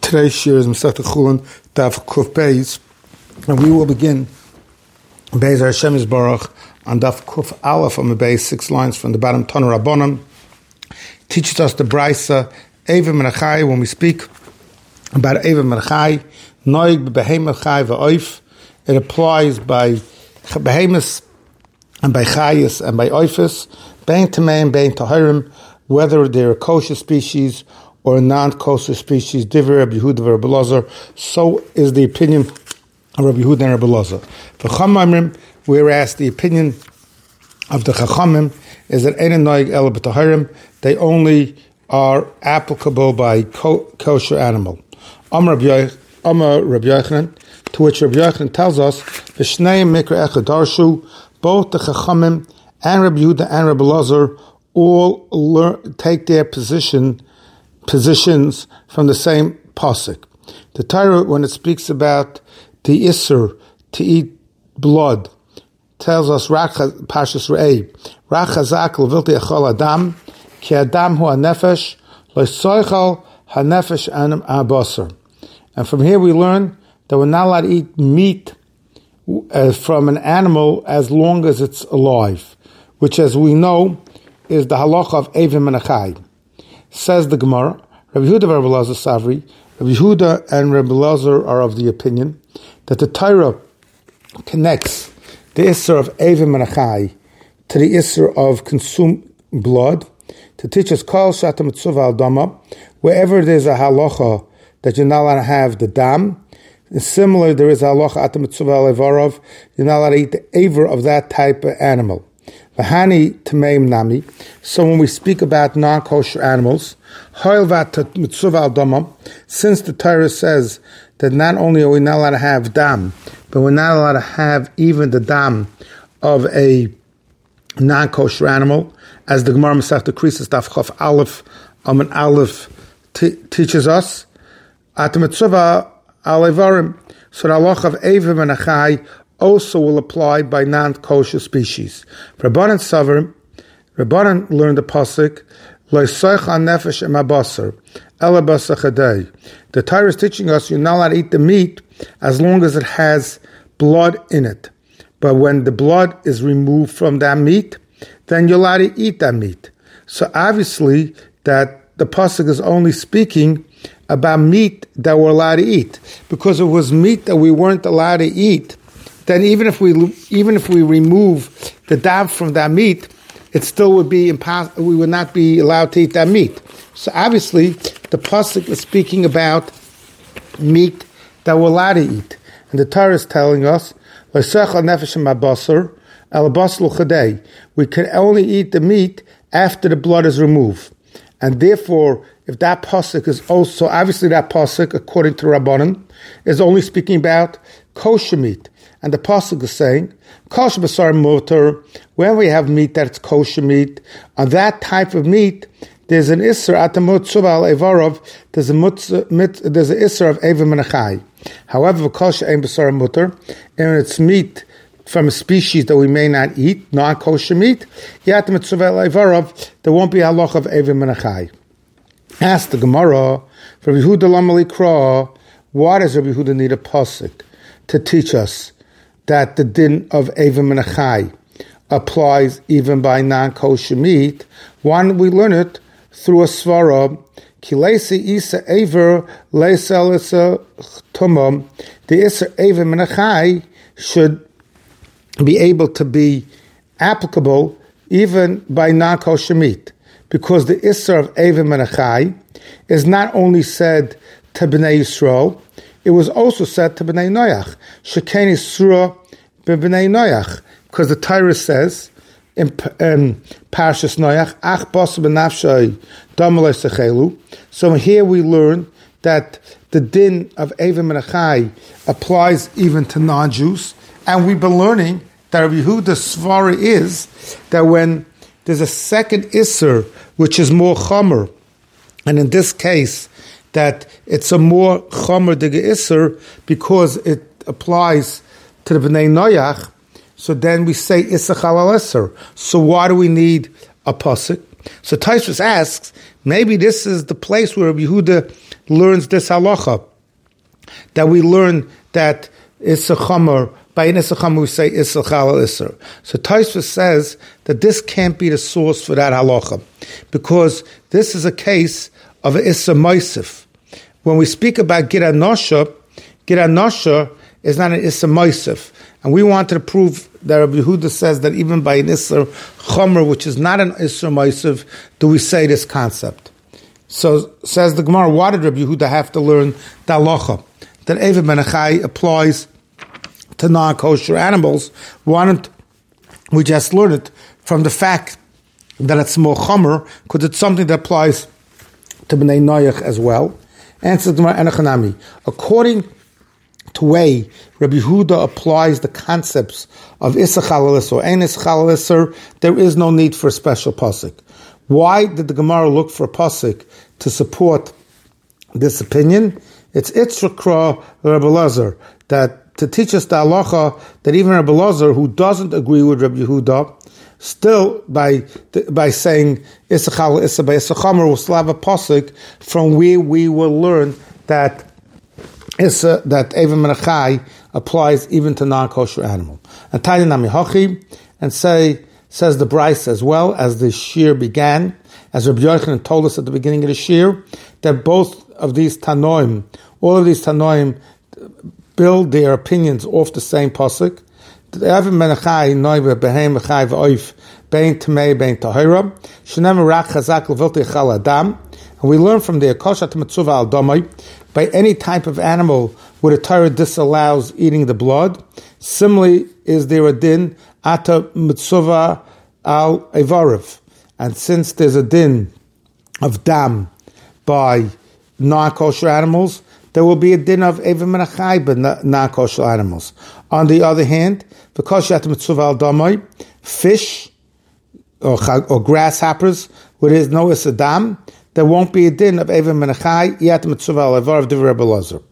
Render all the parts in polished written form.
Today's shir is Masechta Chulin Daf Kuf Beis, and we will begin Beis Hashem Yisbarach on Daf Kuf Aleph on the base, 6 lines from the bottom. Tanu Rabbanan teaches us the Brisa Eva Menachai. When we speak about Eva Menachai, Noig Behemoth Chai Va'oif, it applies by Behemoth and by Chayis and by Oifis, Bein Tamei and Bein Tahirim, whether they're a kosher species or a non-kosher species. Divrei Rabbi Yehuda Rabbi Elazar. So is the opinion of Rabbi Yehuda and Rabbi Elazar. For Chachamim, whereas the opinion of the Chachamim is that Ein Noig Ela B'Tahirim, they only are applicable by kosher animal. Amar Rabbi Yochanan, to which Rabbi Yochanan tells us, V'shneim Mikra Echad Darshu, both the Chachamim and Rabbi Yehuda and Rabbi Elazar all take their positions from the same pasuk. The Torah, when it speaks about the Isser to eat blood, tells us Parshas Re'eh, Rak Chazak Levilti Echol Adam Ki Adam Hu HaNefesh Lo Soichal HaNefesh Anim HaBasar. And from here we learn that we're not allowed to eat meat from an animal as long as it's alive, which, as we know, is the halacha of Eva Menachai. Says the Gemara, Rabbi Yehuda and Rabbi Elazar Savri, Rabbi Yehuda and Rabbi Elazar are of the opinion that the Torah connects the Isser of Eva Menachai to the Isser of consumed blood to teach us Kol Shata Mitzvah Al Dama, wherever there's a halacha that you're not allowed to have the dam. Similar, there is a halacha at the Mitzvah Al Evarov, you're not allowed to eat the aver of that type of animal. V'hani Tameim Nami. So when we speak about non-kosher animals, Hoilvat Mitzvah Al Dama, since the Torah says that not only are we not allowed to have dam, but we're not allowed to have even the dam of a non-kosher animal, as the Gemara Masechta Krisis Daf Chof Aleph Amen Aleph teaches us, at the Mitzvah Al Evarim, so the halacha of Eva Menachai also will apply by non-kosher species. Rabbanan Savar, Rabbanan learned the pasuk, Lo Soich HaNefesh Em HaBasar, Ela Basar Chadei. The Torah is teaching us you're not allowed to eat the meat as long as it has blood in it. But when the blood is removed from that meat, then you're allowed to eat that meat. So obviously that the pasuk is only speaking about meat that we're allowed to eat. Because if it was meat that we weren't allowed to eat, then even if we remove the dam from that meat, it still would be impossible. We would not be allowed to eat that meat. So obviously, the pasuk is speaking about meat that we're allowed to eat, and the Torah is telling us, we can only eat the meat after the blood is removed, and therefore, if that pasuk is also obviously that pasuk, according to Rabbanan, is only speaking about kosher meat. And the pasuk is saying, kosher basar mutar, when we have meat that's kosher meat, on that type of meat, there's an isser at the mitzvah al evarov, there's an isser of Eva Menachai. However, kosher ein basar mutar, and it's meat from a species that we may not eat, non-kosher meat, yet the mitzvah al evarov, there won't be a halach of Eva Menachai. Ask the Gemara, Rabbi Yehuda Lamali Kra, why does Rabbi Yehuda need a pasuk to teach us that the din of Eva Menachai applies even by non-kosher meat? One, we learn it through a svara, Ki leisi isa aver leisa lisa tumam. The isa Eva Menachai should be able to be applicable even by non-kosher meat, because the Isser of Eva Menachai is not only said to Bnei Yisrael, it was also said to Bnei Noach. Sheken Yisra b'Bnei Noach, because the Torah says in Parshas Noach, Ach bas b'nafshay damalei sechelu. So here we learn that the din of Eva Menachai applies even to non-Jews, and we've been learning that Rabbi Yehuda's svara is that when there's a second Isser, which is more chomer, and in this case, that it's a more chomer diga Isser because it applies to the Bnei Noach, so then we say Isser Chalal Isser. So why do we need a pasuk? So Tosfos asks, maybe this is the place where Rabbi Yehuda learns this halacha, that we learn that Issa Chomer, by an Issa Chomer we say Issa Chalal Isser. So Tosfos says that this can't be the source for that halacha, because this is a case of an Issa Moisef. When we speak about Gid HaNosha is not an Issa Moisef. And we wanted to prove that Rabbi Yehuda says that even by an Issa Chomer, which is not an Issa Moisef, do we say this concept. So says the Gemara, why did Rabbi Yehuda have to learn the halacha that Eiva ben Achai applies to non-kosher animals? Why don't we just learn it from the fact that it's more chomer, because it's something that applies to Bnei Noach as well? Answer the Gemara, Enochanami. According to way Rabbi Yehuda applies the concepts of Issa Chalal Isser or Ein Issa Chalal Isser, there is no need for a special pasuk. Why did the Gemara look for a pasuk to support this opinion? It's Itzrakra Rabbi Elazar, that to teach us the halacha that even Rabbi Elazar, who doesn't agree with Rabbi Yehuda, still by saying Issa Chalal Isser by Issa Chomer, will still have a pasuk from where we will learn that Eiva ben Achai applies even to non-kosher animal. And Tanya Nami Hachi, and says the Bryce as well, as the Shir began, as Rabbi Yochanan told us at the beginning of the Shir, that both of these Tanoim, all of these Tanoim build their opinions off the same pasuk. Eiva ben Achai noiva behem achai v'oif bein tamei bein tahira shenem rak chazak levilti chal adam. And we learn from there, koshat mitzuva al domai, by any type of animal where the Torah disallows eating the blood. Similarly, is there a din ata mitzuva al evarav, and since there's a din of dam by non-kosher animals, there will be a din of Eiva ben Achai by non-kosher animals. On the other hand, the koshat mitzuva al domai, fish or grasshoppers where there's no isadam, there won't be a din of Eiva ben Achai yet mitzuva al evarav divrei Rabbi Elazar.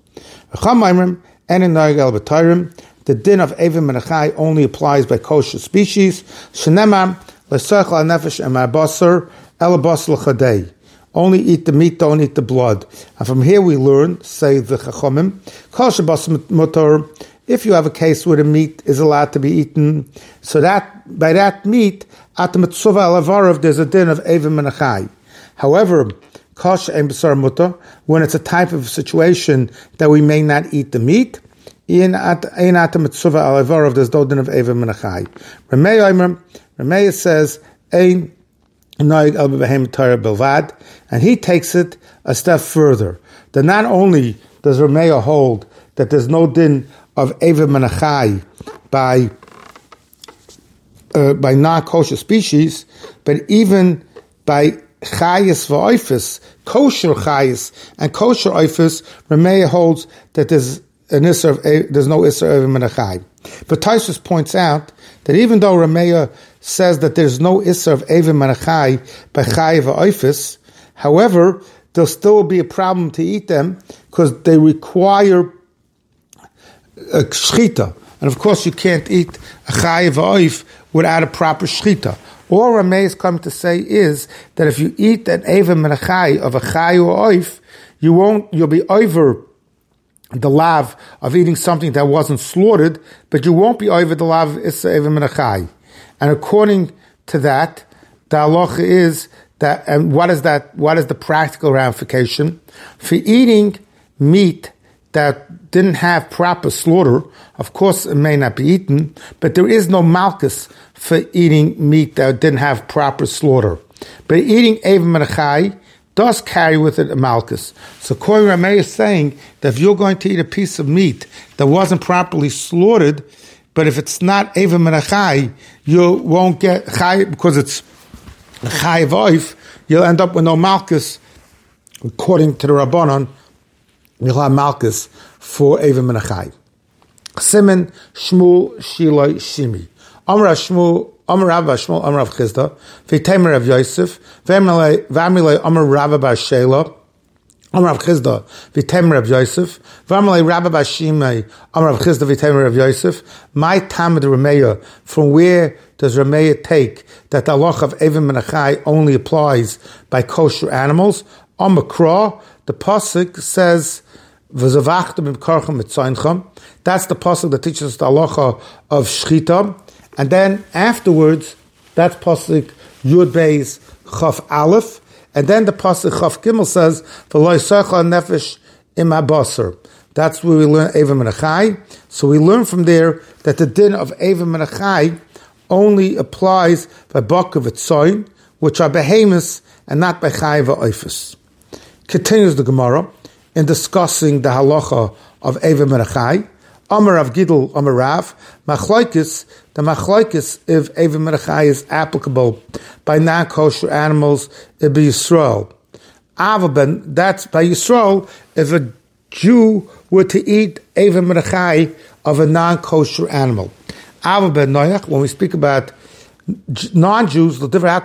The din of Eiva ben Achai only applies by kosher species. Shenemar l'sochel al nefesh emar el basar l'chadei. Only eat the meat, don't eat the blood. And from here we learn, say the Chachomim, kosher basar mutar. If you have a case where the meat is allowed to be eaten, so that by that meat at the mitzuva al evarav there's a din of Eiva ben Achai. However, kosher and basar mutar, when it's a type of situation that we may not eat the meat, in at the mitzuva al evarav there's no din of Eiva ben Achai. Rameh says ein noig al behem Torah belvad, and he takes it a step further. That not only does Rameh hold that there's no din of Eiva ben Achai by non-kosher species, but even by chayis v'oifis, kosher chayis and kosher oifis, Rameh holds that there's no isser Eiva ben Achai. But Tosfos points out that even though Rameh says that there's no isser of Eiva ben Achai by chayiv v'oifis, however, there'll still be a problem to eat them because they require a shchita, and of course you can't eat a chayiv v'oif without a proper shchita. All Rameh is coming to say is that if you eat an Eiva ben Achai of a chayiv or oif, you'll be over the lav of eating something that wasn't slaughtered, but you won't be over the lav of Issa Eiva ben Achai. And according to that, the halacha is that, and what is that? What is the practical ramification for eating meat that didn't have proper slaughter? Of course, it may not be eaten, but there is no malchus for eating meat that didn't have proper slaughter. But eating Eiva ben Achai does carry with it a malchus. So Koi Rameh is saying that if you're going to eat a piece of meat that wasn't properly slaughtered, but if it's not Eiva ben Achai, you won't get chai because it's chai v'oif. You'll end up with no malchus. According to the Rabbanon, you'll have malchus for Eiva ben Achai. Simen Shmuel Shiloi Shimi. Amar Shmuel. Amar Rav Shmuel, Amar Rav Chizda, V'Teimer Rav Yosef, V'Amilei Amar Rav Bar Shela, Amar Rav Chizda, V'Teimer Rav Yosef, V'Amilei Rav Bar Shimei, Amar Rav Chizda, V'Teimer Rav Yosef. My Tamid Rameh, from where does Rameh take that the halacha of Eiva ben Achai only applies by kosher animals? Amakra, the pasuk says, "V'zavachtem im karchem mitzayinchem." That's the pasuk that teaches us the halacha of shchita, and then afterwards, that's pasuk Yud Beis Chaf Aleph, and then the pasuk Chaf Gimel says, "V'lo yisocha nefesh im habasar." That's where we learn Eva Menachai. So we learn from there that the din of Eva Menachai only applies by Bakav Tzoyin, which are behemoths and not by Chai v'Oifus. Continues the Gemara in discussing the halacha of Eva Menachai. Amar Rav Gidl, Amar Rav, the machlokes if Eva Menachai is applicable by non-kosher animals, it be Yisrael. Avaben, that's by Yisrael, if a Jew were to eat Eva Menachai of a non-kosher animal. Avaben Noach, when we speak about non-Jews,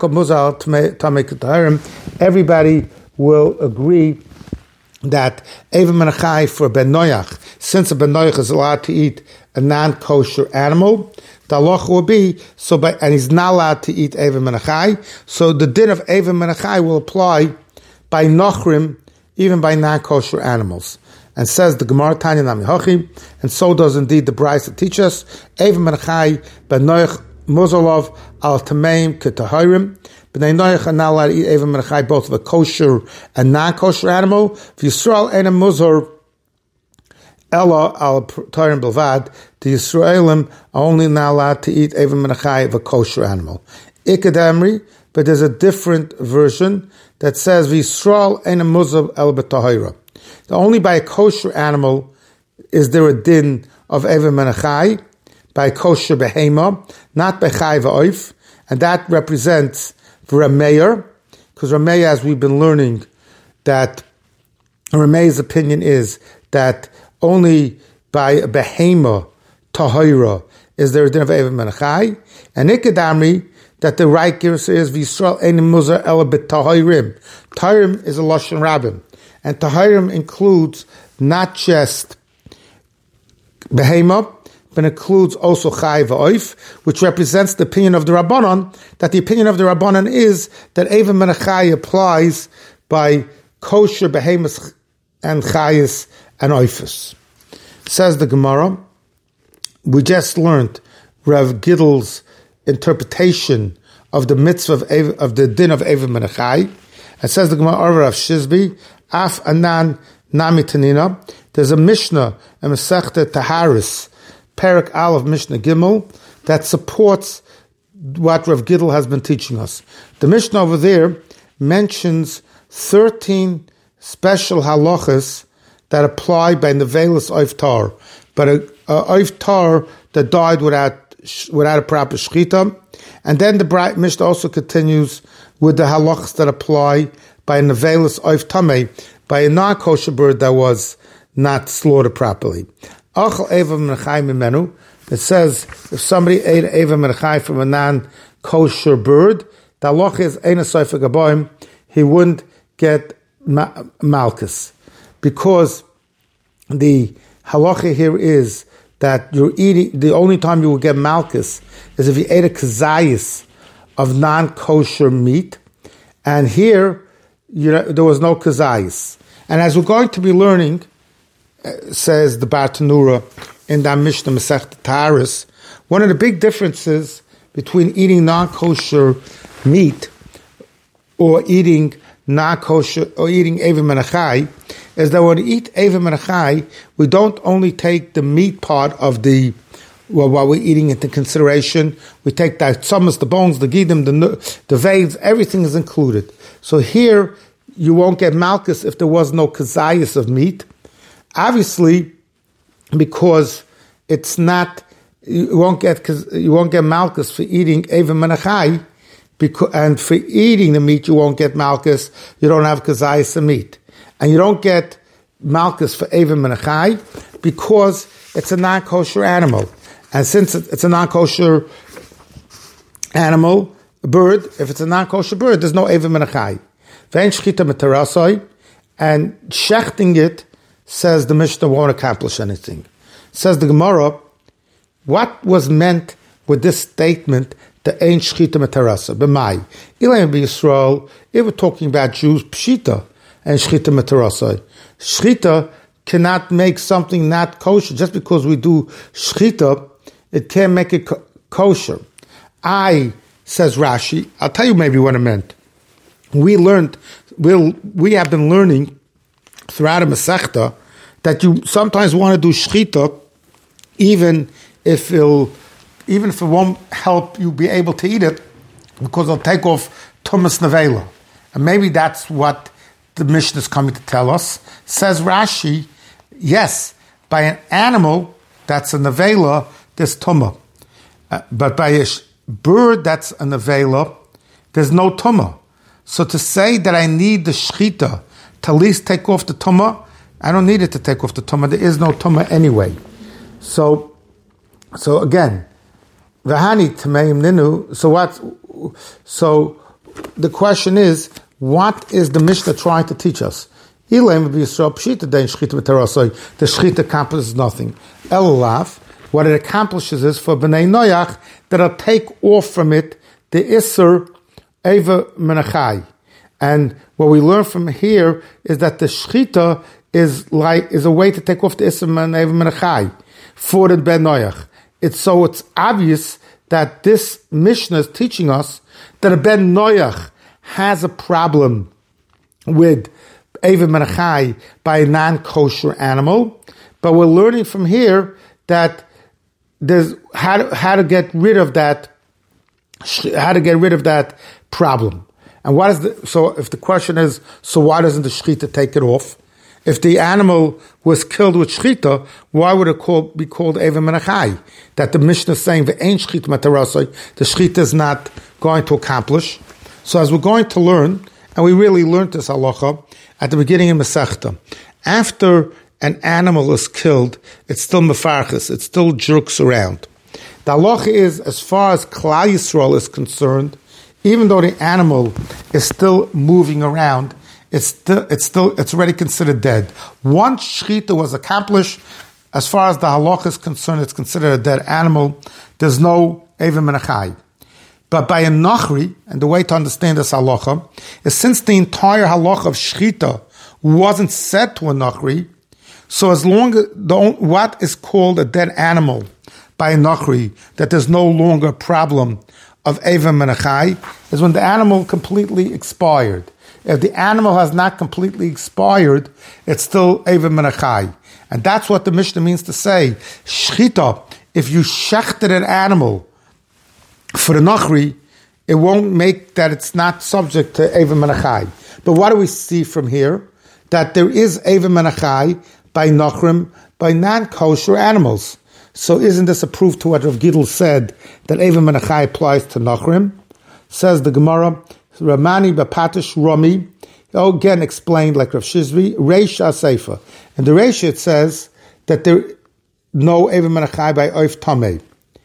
everybody will agree that Eva Menachai for Ben Noach, since a Ben Noach is allowed to eat a non-kosher animal, the halacha will be, and he's not allowed to eat Eva Menachai, so the din of Eva Menachai will apply by Nochrim, even by non-kosher animals. And says the Gemara, Tanya Nami Hachi, and so does indeed the Brayos that teach us, Eva Menachai Ben Noach Muzolov al Tameim Ketahirim. B'nai Noach are not allowed to eat Eva Menachai both of a kosher and non-kosher animal. V'Yisrael ein muzor ella al Tahirim Bilvad. The Yisraelim are only not allowed to eat Eva Menachai of a kosher animal. Ikadamri, but there's a different version that says V'Yisrael ein muzor ella b'Tahira. Only by a kosher animal is there a din of Eva Menachai, by a kosher behema, not by Chai v'Oif, and that represents Rameir, because Rameir, as we've been learning, that Rameir's opinion is that only by a behema, tahira, is there a din of Eva Menachai, and Ikadamri, that the right girsa is V'Yisrael ein muzar ela b'tahirim. Tahirim is a lashon rabbim. And Tahirim includes not just Behema, but includes also Chai v'Oif, which represents the opinion of the Rabbanon, that the opinion of the Rabbanon is that Eva Menachai applies by kosher Behemoths and Chayis and Oifus. Says the Gemara, we just learned Rav Gidl's interpretation of the mitzvah of the din of Eva Menachai. It says the Gemara Rav Shizbi, Af Anan Nami Tanina. There's a Mishnah, a Masechta Taharis, Perek Aleph Mishnah Gimel, that supports what Rav Gidl has been teaching us. The Mishnah over there mentions 13 special halachas that apply by Nevelis Oiftar, but a Oiftar that died without a proper shchita. And then the Mishnah also continues with the halachas that apply by a Nevelis Oif Tameh, by a non-kosher bird that was not slaughtered properly. Achal Eva Menachai Mimenu, it says if somebody ate Eva Menachai from a non-kosher bird, the halacha is Eina Sofer Gaboim, he wouldn't get malchus. Because the halacha here is that you're eating, the only time you will get malchus is if you ate a kazayis of non-kosher meat, and here there was no kazayis. And as we're going to be learning, says the Bartanura in that Mishnah Masechta Taharis, one of the big differences between eating non-kosher meat or eating non-kosher or eating Eva Menachai is that when we eat Eva Menachai, we don't only take the meat part of while we're eating into consideration, we take the tzomas, the bones, the gidim, the veins, everything is included. So here, you won't get malchus if there was no kazayas of meat. Obviously, because it's not, you won't get malchus for eating Eva Menachai, and for eating the meat you won't get malchus. You don't have kazayas of meat, and you don't get malchus for Eva Menachai because it's a non-kosher animal. And since it's a non-kosher animal, bird, if it's a non-kosher bird, there's no Eva Menachai. Ve'en shchita metarasai, and shechting it, says the Mishnah, won't accomplish anything. Says the Gemara, what was meant with this statement, the ein shchita metarasa, b'mai? Ilayim b'Yisrael, if we're talking about Jews, pshita, and shchita metarasai. Shchita cannot make something not kosher. Just because we do shchita, it can't make it kosher. Says Rashi, I'll tell you maybe what it meant. We have been learning throughout a Masechta that you sometimes want to do shchita even if it won't help you be able to eat it, because it'll take off tumas nevela. And maybe that's what the Mishnah is coming to tell us. Says Rashi, yes, by an animal that's a nevela, there's tumah. But by a bird that's a nevela, there's no tumah. So to say that I need the shchita to at least take off the tumah, I don't need it to take off the tumah. There is no tumah anyway. So again, v'hani tameim ninu. So the question is, what is the Mishnah trying to teach us? The shchita accomplishes nothing. Elulav, what it accomplishes is for b'nei noyach that it'll take off from it the isser eva menachai. And what we learn from here is that the shchita is a way to take off the isser eva menachai for the ben noyach. It's obvious that this Mishnah is teaching us that a ben noyach has a problem with eva menachai by a non-kosher animal, but we're learning from here that there's how to get rid of that problem. And so if the question is, so why doesn't the shchita take it off? If the animal was killed with shchita, why would it be called eva menachai? That the Mishnah is saying the ain't shchita matarasai, the shchita is not going to accomplish. So as we're going to learn, and we really learned this halacha at the beginning of Masechta, after an animal is killed, it's still mefarchis, it still jerks around. The halacha is, as far as Klal Yisrael is concerned, even though the animal is still moving around, it's already considered dead. Once shchita was accomplished, as far as the halacha is concerned, it's considered a dead animal. There's no eva menachai. But by a nachri, and the way to understand this halacha is, since the entire halacha of shchita wasn't set to a nachri, so as long as what is called a dead animal by a nachri, that there's no longer a problem of eva menachai, is when the animal completely expired. If the animal has not completely expired, it's still eva menachai. And that's what the Mishnah means to say. Shchita, if you shechted an animal for the nachri, it won't make that it's not subject to eva menachai. But what do we see from here? That there is eva menachai by nachrim, by non-kosher animals. So isn't this a proof to what Rav Gidl said, that eva menachai applies to nachrim? Says the Gemara, Ramani Bapatish Rami, again explained like Rav Shizvi, Reisha Seifa. In the Reisha it says that there no eva menachai by oif tamei.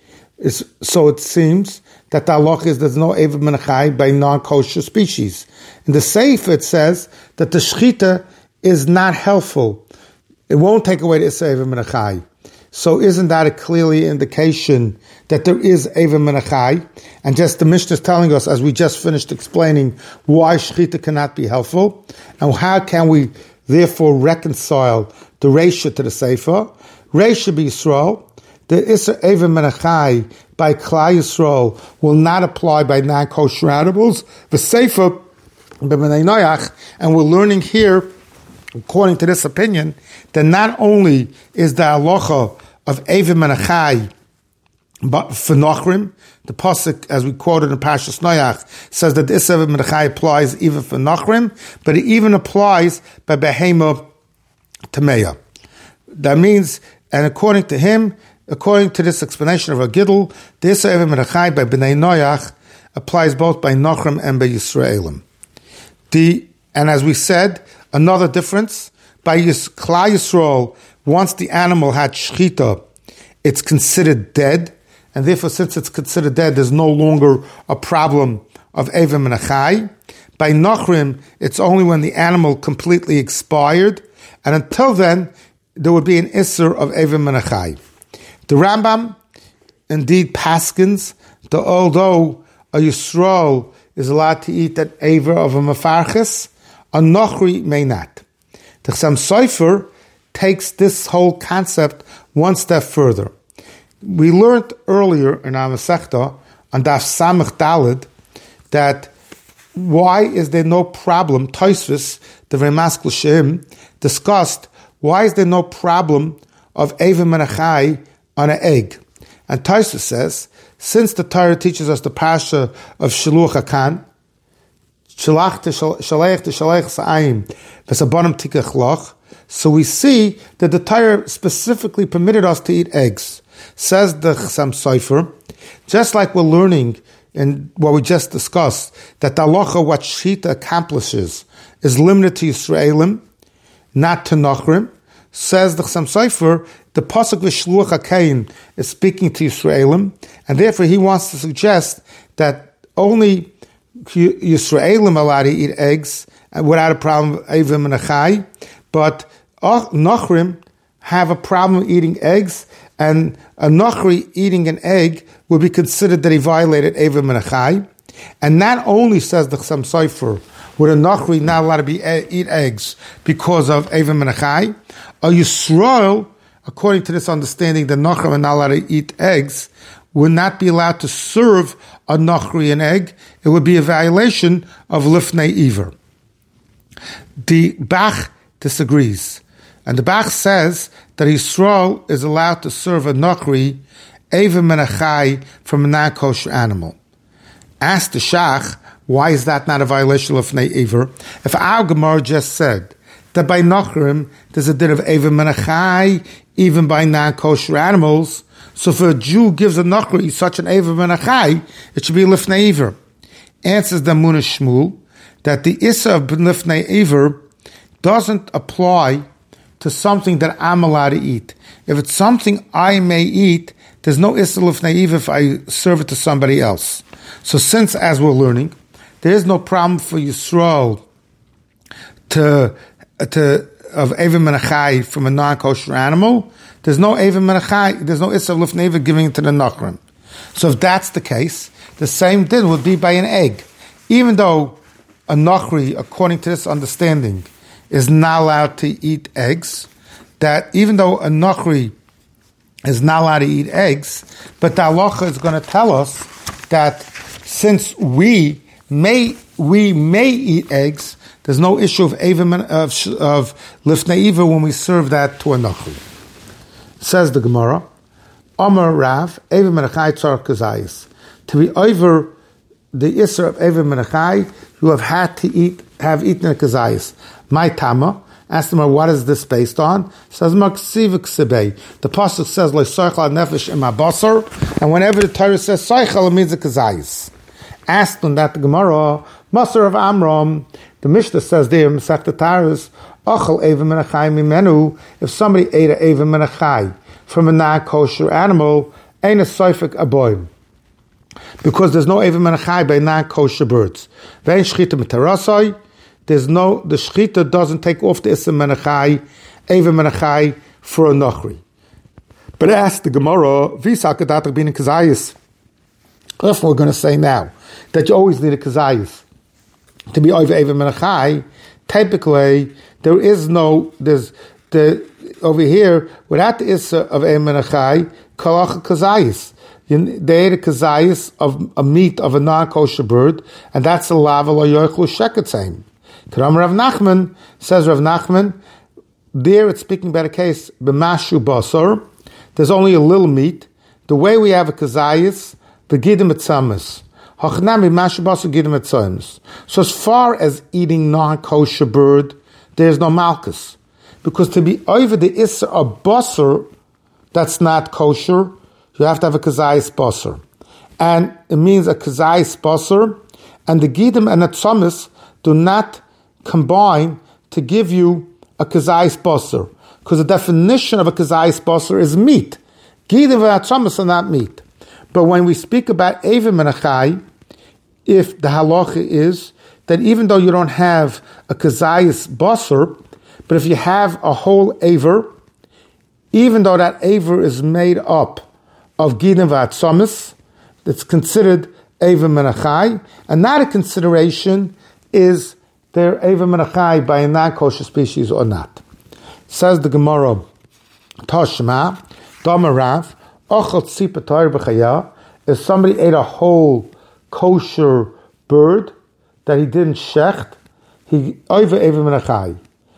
So it seems that the halacha is there's no eva menachai by non-kosher species. In the Seifa it says that the shchita is not helpful. It won't take away the eva menachai. So isn't that a clearly indication that there is eva menachai? And just the Mishnah is telling us, as we just finished explaining, why shchita cannot be helpful, and how can we therefore reconcile the Reisha to the Seifa. Reisha b'Yisrael, the Isser eva menachai by Klal Yisrael will not apply by non-kosher animals. The Seifa b'Bnei Noach, and we're learning here, according to this opinion, that not only is the halacha of eva menachai but for nachrim, the pasuk, as we quoted in Parshas Noach, says that this eva menachai applies even for nachrim, but it even applies by behema tameya. That means, and according to him, according to this explanation of a Gidl, this eva menachai by Bnei Noach applies both by nachrim and by Yisraelim. And as we said, another difference, by Klal Yisrael, once the animal had shchita, it's considered dead, and therefore since it's considered dead, there's no longer a problem of eva menachai. By nachrim, it's only when the animal completely expired, and until then, there would be an isser of eva menachai. The Rambam indeed paskins that although a Yisrael is allowed to eat that eva of a mefarchis, a Nochri may not. The Chassam Sofer takes this whole concept one step further. We learned earlier in our Masechta on Daf Samach Daled that why is there no problem? Tosfos, the Remaskal Shem, discussed why is there no problem of Eva Menachai on an egg. And Tosfos says, since the Torah teaches us the Parsha of Shiluach HaKan, Shalech Sa'ayim, V'sabonim Tikach Loch, so we see that the Torah specifically permitted us to eat eggs. Says the Chassam Sofer, just like we're learning in what we just discussed, that the halacha, what Shita accomplishes, is limited to Yisraelim, not to Nochrim. Says the Chassam Sofer, the pasuk v'shluach HaKain is speaking to Yisraelim, and therefore he wants to suggest that only Yisraelim are allowed to eat eggs without a problem, Evim and Achai, but Nochrim have a problem eating eggs, and a Nochri eating an egg would be considered that he violated Evim and Achai. And not only, says the Chassam Sofer, would a Nochri not allowed to eat eggs because of Evim and Achai, a Yisrael, according to this understanding, the Nochrim are not allowed to eat eggs, would not be allowed to serve a Nochri an egg. It would be a violation of Lifnei Iver. The Bach disagrees. And the Bach says that Yisrael is allowed to serve a Nochri, Evim and Achai, from a non-kosher animal. Ask the Shach, why is that not a violation of Lifnei Iver? If our Gemara just said that by Nochrim there's a din of Evim and Achai, even by non-kosher animals, so if a Jew gives a Nochri such an Evim and Achai, it should be Lifnei Iver. Answers the Muna Shmuel that the Issa of Lifnei Iver doesn't apply to something that I'm allowed to eat. If it's something I may eat, there's no Issa Lifnei Iver if I serve it to somebody else. So since, as we're learning, there is no problem for Yisrael of Evim and Achai from a non-kosher animal, there's no Evim and Achai, there's no Issa Lifnei Iver giving it to the Nochrim. So if that's the case, the same din would be by an egg. Even though a Nochri, according to this understanding, is not allowed to eat eggs, that even though a Nochri is not allowed to eat eggs, but the halacha is going to tell us that since we may eat eggs, there's no issue of Lifnei Iver when we serve that to a Nochri. Says the Gemara, Amar Rav, Evim and Achai tzar kazayis. To be over the Isser of Evim and Achai, you have eaten a kazayis. My Tama, asked him, what is this based on? Says, Maksivik Sebei. The Pasuk says, Lo Soichal Nefesh Ima Basar, and whenever the Torah says Soichal, it means a kazayis. Asked him that the Gemara, Masar of Amram, the Mishnah says there, Masechta Taurus, Ochel Evim and Achai Mimenu, if somebody ate a Evim and Achai from a non-kosher animal, ain't a Soifik Aboim. Because there's no Evim and Achai by non-kosher birds. Vein Shchita Mitarasai, the Shchita doesn't take off the Isim and Achai, Evim and Achai for a Nochri. But ask the Gemara, Visa Kedatak being a Kazayis. If we're going to say now that you always need a Kazayis to be over Evim and Achai, typically over here, without the Issa of Evim and Achai, Kalach Kazayis. They ate a kazayis of a meat of a non-kosher bird, and that's a lava lo yochlu sheketzaim. Karam Rav Nachman, says Rav Nachman, there it's speaking about a case, b'mashu basar, there's only a little meat. The way we have a kazayis, v'gidim etzamis. Hachnami mashu basar gidim etzamis. So as far as eating non-kosher bird, there's no malchus. Because to be over the issa of basar, that's not kosher, you have to have a kazayis basar. And it means a kazayis basar, and the gidim and the tzamis do not combine to give you a kazayis basar. Because the definition of a kazayis basar is meat. Gidim and tzamis are not meat. But when we speak about Evim and Achai, if the halacha is that even though you don't have a kazayis basar, but if you have a whole aver, even though that aver is made up of Gidim v'atzomis, that's considered Evim and Achai, and not a consideration is they're Eva Menachai by a non-kosher species or not. Says the Gemara, Tashma, Damarav, Ochel Tzipa Torah B'chaya, if somebody ate a whole kosher bird that he didn't shecht, he Eva Menachai.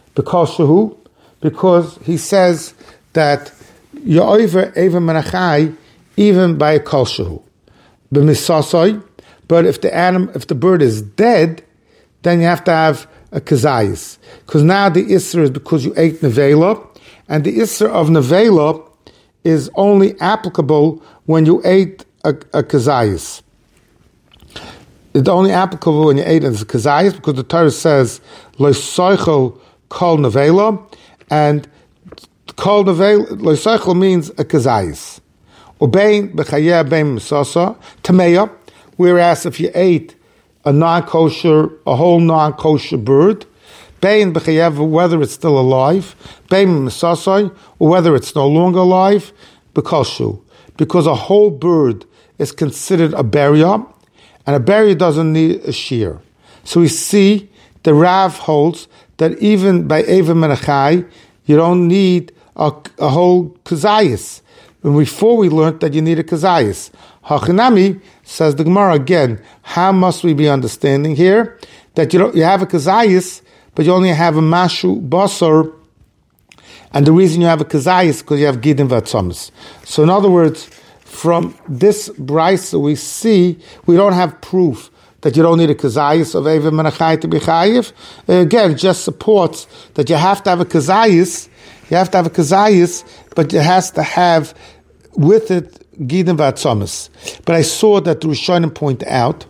Because he says that you're over Eva Menachai even by a kosher. But if the bird is dead, then you have to have a kazayis. Because now the isser is because you ate nevela, and the isser of nevela is only applicable when you ate a kazayis. It's only applicable when you ate as a kazayis, because the Torah says lo soichel kol nevela, and kol nevela lo soichel means a kazayis. Ubein b'chayeh bein misasa tameya. Whereas if you ate a whole non-kosher bird, bein b'chayev, whether it's still alive, bein misasai, or whether it's no longer alive, b'koshu, because a whole bird is considered a burial, and a burial doesn't need a shear. So we see the Rav holds that even by Eva Menachai, you don't need a whole kazayis. And before we learned that you need a kazayis. Hachinami, says the Gemara again, how must we be understanding here? That you have a kazayis, but you only have a mashu basar, and the reason you have a kazayis is because you have gidin v'atzomis. So in other words, from this brisa we see, we don't have proof that you don't need a kazayis of Eva Menachai to be chayiv. Again, it just supports that you have to have a kazayis. You have to have a kazayis, but it has to have with it gidin v'atzomis. But I saw that the Rishonim point out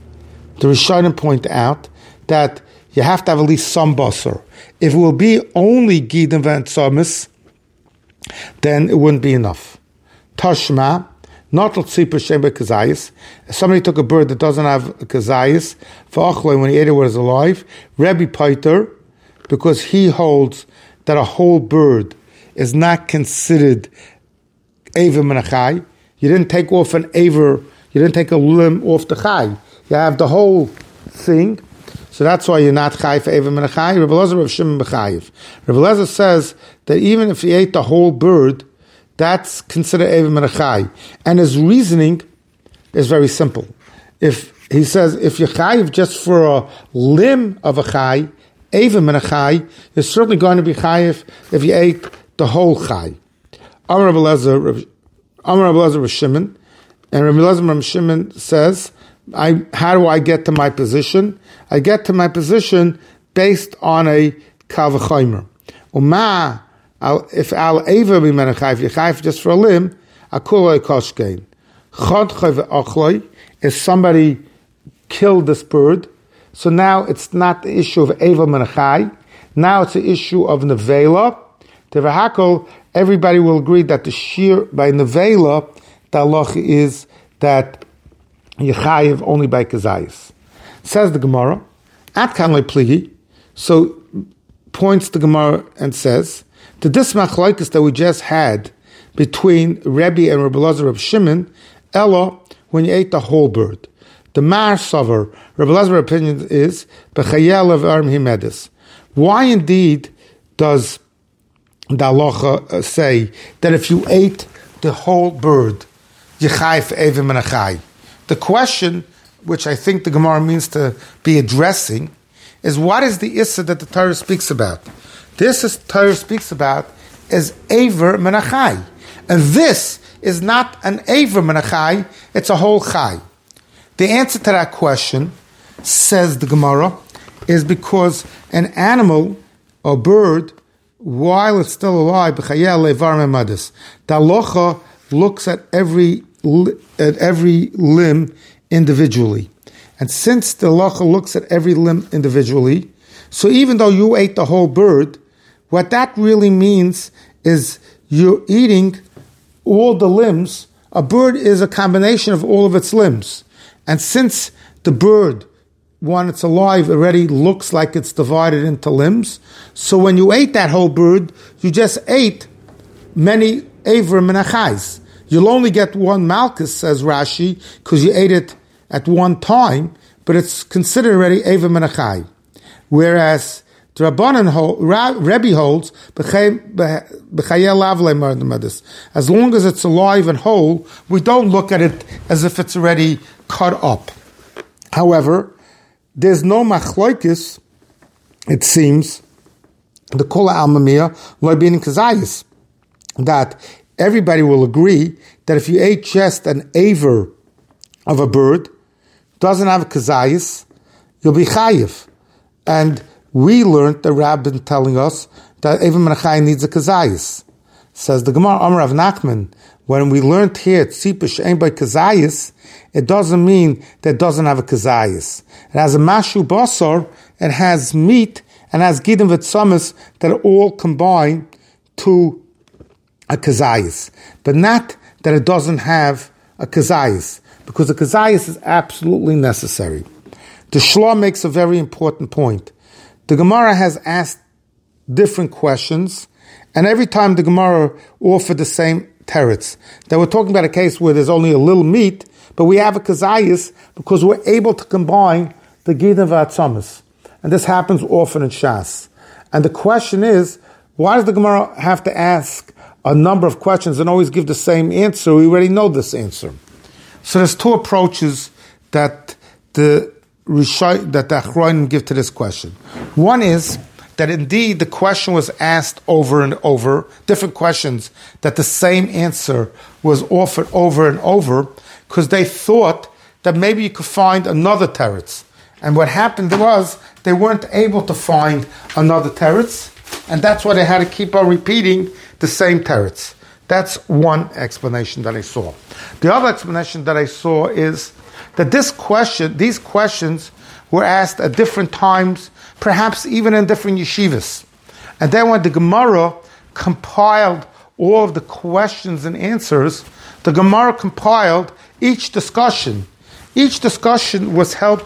that you have to have at least some basar. If it will be only gidin v'atzomis, then it wouldn't be enough. Tashma, not l'tzipah shem kazayis. If somebody took a bird that doesn't have a kazayis, for achloi, when he ate it when it was alive, Rebbe Paiter, because he holds that a whole bird is not considered Eva Menachai. You didn't take off an Aver, you didn't take a limb off the Chai. You have the whole thing. So that's why you're not Chai for Eva Menachai. Rebbe Elazar Rav Shimon B'chayiv. Rebbe Elazar says that even if you ate the whole bird, that's considered Eva Menachai. And his reasoning is very simple. If he says, if you're Chayiv just for a limb of a Chai, Eva Menachai, you're certainly going to be Chayiv if you ate the whole Chai. Amar Rebbe Elazar Rav Shimon, and Rebbe Elazar Rav Shimon says, how do I get to my position? I get to my position based on a kal v'chomer. If al eva be menachai, if you're chayv just for a limb, akuloi koshkein. Chod chayv achloi, if somebody killed this bird, so now it's not the issue of eva menachai, now it's the issue of nevela. Tevahakol, everybody will agree that the shear by nevela, the halacha is that you chayiv only by kazayis. Says the Gemara, at kanlei pligi, so points the Gemara and says, the this machlokes that we just had between Rebbe and Rebbe Elazar Reb Shimon, Ella, when you ate the whole bird. The Mar Savar, Rebbe Elazar's opinion is, B'chayel of Arm Himedis. Why indeed does the halacha say that if you ate the whole bird, you chayv Eva Menachai? The question, which I think the Gemara means to be addressing, is what is the issa that the Torah speaks about? This is Torah speaks about is Aver Menachai. And this is not an Aver Menachai, it's a whole Chai. The answer to that question, says the Gemara, is because an animal, a bird, while it's still alive, the halacha looks at every limb individually. And since the halacha looks at every limb individually, so even though you ate the whole bird, what that really means is you're eating all the limbs. A bird is a combination of all of its limbs. And since the bird, when it's alive, already looks like it's divided into limbs, so when you ate that whole bird, you just ate many Aver Menachais. You'll only get one Malchus, says Rashi, because you ate it at one time, but it's considered already Aver Menachai. Whereas the Rebbe holds, as long as it's alive and whole, we don't look at it as if it's already cut up. However, there's no machloikis, it seems, the Kol Almamiyah, Lo Bin Kazayis, that everybody will agree that if you ate just an aver of a bird, doesn't have a kazayis, you'll be chayiv. And we learned, the Rabbin telling us, that aver menachai needs a kazayis. Says the Gemara, Amar Rav Nachman, when we learned here, tzipish ain't by kazayis, it doesn't mean that it doesn't have a kazayis. It has a mashu basar, it has meat, and has gidim v'tzamis that all combine to a kazayis. But not that it doesn't have a kazayis, because a kazayis is absolutely necessary. The Shloh makes a very important point. The Gemara has asked different questions, and every time the Gemara offered the same teretz. That we're talking about a case where there's only a little meat, but we have a kazayis because we're able to combine the gidim v'atzamis. And this happens often in Shas. And the question is, why does the Gemara have to ask a number of questions and always give the same answer? We already know this answer. So there's two approaches that the Achronim give to this question. One is that indeed the question was asked over and over, different questions, that the same answer was offered over and over, because they thought that maybe you could find another teretz. And what happened was they weren't able to find another teretz, and that's why they had to keep on repeating the same teretz. That's one explanation that I saw. The other explanation that I saw is that these questions were asked at different times, perhaps even in different yeshivas. And then when the Gemara compiled all of the questions and answers, the Gemara compiled each discussion. Each discussion was held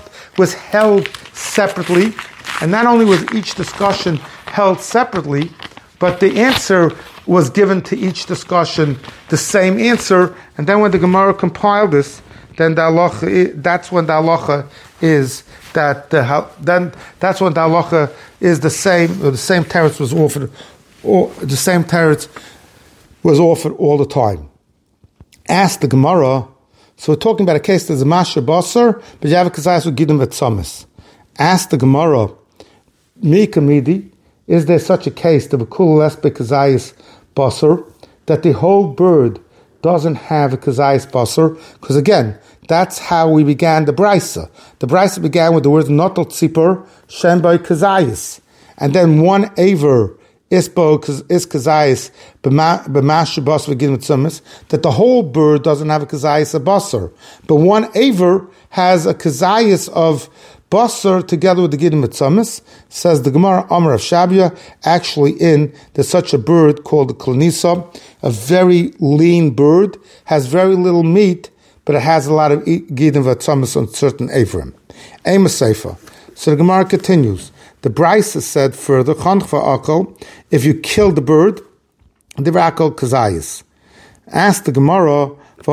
separately, and not only was each discussion held separately, but the answer was given to each discussion the same answer. And then when the Gemara compiled this, then that's when the halacha is that that's when the halacha is the same, or the same teretz was offered, or the same teretz was offered all the time. Ask the Gemara. So we're talking about a case that's a masher basar, but you have a kazayis with gidim v'tzamis. Ask the Gemara, Mikamidi, is there such a case, the Bekul Lesbe kazayis basar, that the whole bird doesn't have a kazayis basar? Because again, that's how we began the Brisa. The Brisa began with the words Notel Tzipor Shem by Kazayis. And then one aver is kazayis b'mashu basar v'gidim v'tzamis, that the whole bird doesn't have a kazayis of basar, but one aver has a kazayis of basar together with the gidim v'tzamis. Says the Gemara, Amar of Shabia, actually there's such a bird called the klanisa, a very lean bird, has very little meat, but it has a lot of gidim v'tzamis on certain avrim. Ema Seifa. So the Gemara continues. The Brisa said further, if you kill the bird, the akol kazayis. Ask the Gemara,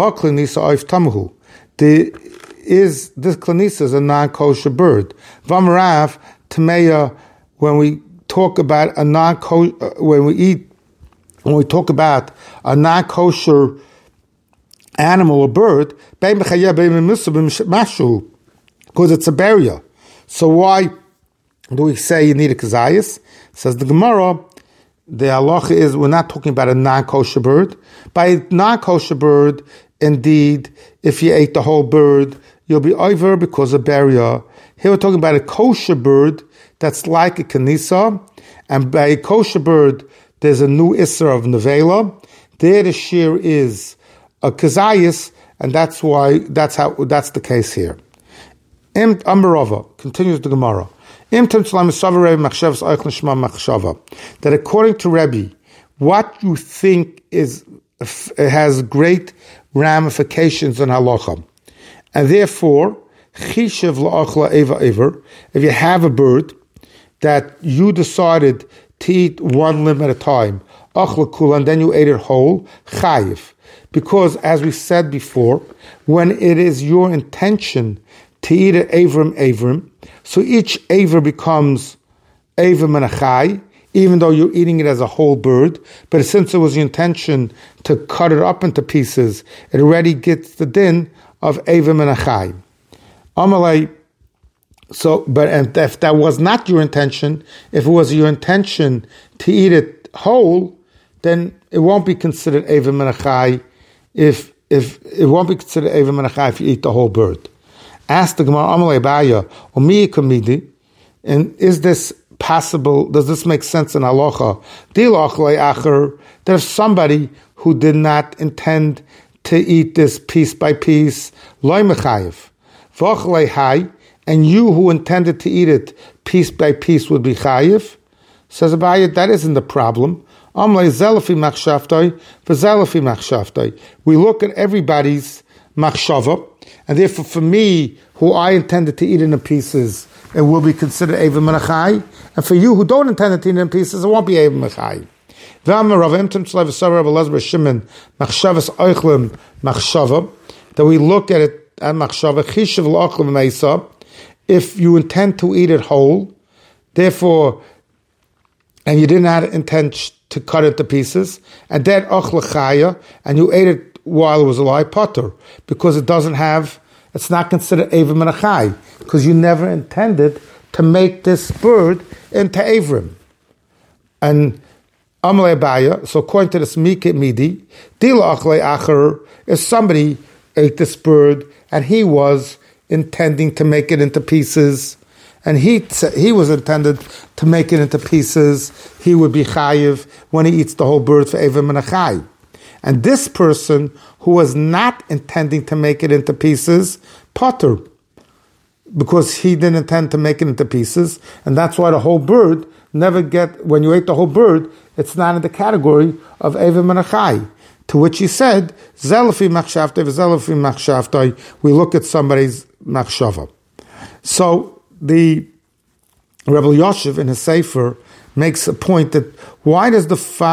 is this klanisa is a non-kosher bird? Vamrav tameya, when we talk about a when we talk about a non-kosher animal or bird, because it's a barrier. So why do we say you need a kazayis? Says the Gemara, the halacha is we're not talking about a non-kosher bird. By a non-kosher bird, indeed, if you ate the whole bird, you'll be over because of barrier. Here we're talking about a kosher bird that's like a kanisa, and by a kosher bird, there's a new isser of nevela. There the shear is a kazayis, and that's the case here. Ambarava continues the Gemara. That according to Rebbe, what you think has great ramifications on halacha, and therefore, if you have a bird that you decided to eat one limb at a time, and then you ate it whole, chayiv. Because as we said before, when it is your intention to eat an avrim, so each aver becomes Eva Menachai, even though you're eating it as a whole bird, but since it was your intention to cut it up into pieces, it already gets the din of Eva Menachai. Amalei, and if that was not your intention, if it was your intention to eat it whole, then it won't be considered Eva Menachai if it won't be considered Eva Menachai if you eat the whole bird. Ask the Gemara, Amalei Baya, Omi Kamidi, and is this possible? Does this make sense in halacha? That if somebody who did not intend to eat this piece by piece, loy mechayev, and you who intended to eat it piece by piece would be chayev. Says Abaye, that isn't the problem. We look at everybody's machshava, and therefore for me, who I intended to eat in the pieces, it will be considered Eva Menachai. And for you who don't intend to eat in pieces, it won't be Eva Menachai. That we look at it at machshava. If you intend to eat it whole, therefore, and you did not intend to cut it to pieces, and then ochlechaya, and you ate it while it was alive, potter, because it's not considered Eva Menachai, because you never intended to make this bird into Avrim. And Amalei Baya, so according to this Mikit Midi, Dila Achlei Acher, if somebody ate this bird and he was intending to make it into pieces, and he was intended to make it into pieces, he would be chayiv when he eats the whole bird for Eva Menachai. And this person who was not intending to make it into pieces, potter, because he didn't intend to make it into pieces, and that's why the whole bird when you ate the whole bird, it's not in the category of Eva Menachai. To which he said, Zelafi machshavtai, Zelafi machshavtai, we look at somebody's machshava. So the Rebbe Yoshev in his Sefer makes a point that why does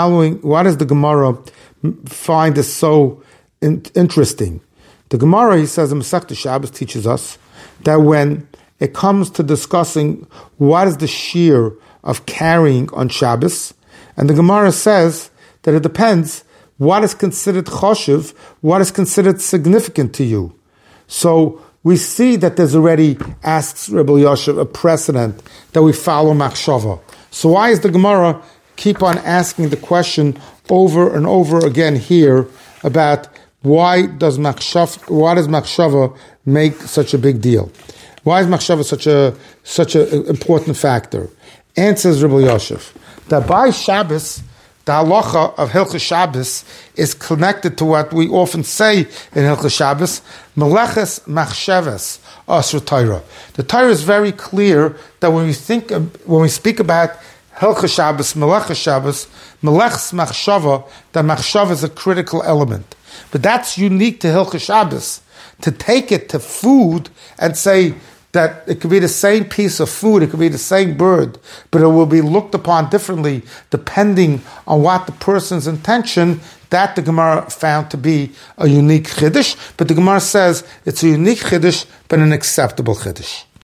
the Gemara find this so interesting? The Gemara, he says, in Masechta Shabbos teaches us that when it comes to discussing what is the shear of carrying on Shabbos, and the Gemara says that it depends what is considered choshev, what is considered significant to you. So we see that there's already, asks Rebbe Yoshev, a precedent that we follow machshava. So why is the Gemara keep on asking the question over and over again here about why does machshava make such a big deal? Why is machshava such a important factor? Answers Rebbe Yoshev that by Shabbos, the halacha of Hilchos Shabbos is connected to what we often say in Hilchos Shabbos, meleches machshavas asr Torah. The Torah is very clear that when we speak about Hilchos Shabbos, meleches machshava, that machshava is a critical element. But that's unique to Hilchos Shabbos, to take it to food and say that it could be the same piece of food, it could be the same bird, but it will be looked upon differently depending on what the person's intention. That the Gemara found to be a unique chiddush, but the Gemara says it's a unique chiddush, but an acceptable chiddush.